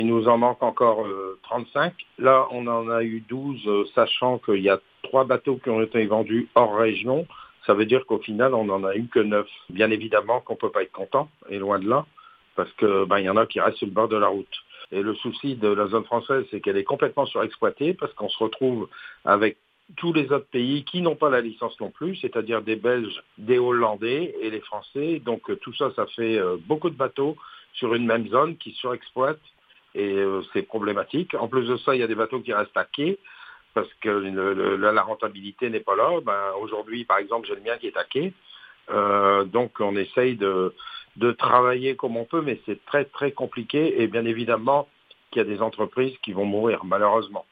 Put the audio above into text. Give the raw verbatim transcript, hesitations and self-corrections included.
Il nous en manque encore euh, trente-cinq. Là, on en a eu douze, euh, sachant qu'il y a trois bateaux qui ont été vendus hors région. Ça veut dire qu'au final, on n'en a eu que neuf. Bien évidemment qu'on ne peut pas être content, et loin de là, parce que ben, y en a qui restent sur le bord de la route. Et le souci de la zone française, c'est qu'elle est complètement surexploitée, parce qu'on se retrouve avec tous les autres pays qui n'ont pas la licence non plus, c'est-à-dire des Belges, des Hollandais et les Français. Donc euh, tout ça, ça fait euh, beaucoup de bateaux sur une même zone qui surexploitent. Et euh, c'est problématique. En plus de ça, il y a des bateaux qui restent à quai parce que le, le, la rentabilité n'est pas là. Ben, aujourd'hui, par exemple, j'ai le mien qui est à quai. Euh, donc, on essaye de, de travailler comme on peut, mais c'est très, très compliqué. Et bien évidemment qu'il y a des entreprises qui vont mourir, malheureusement.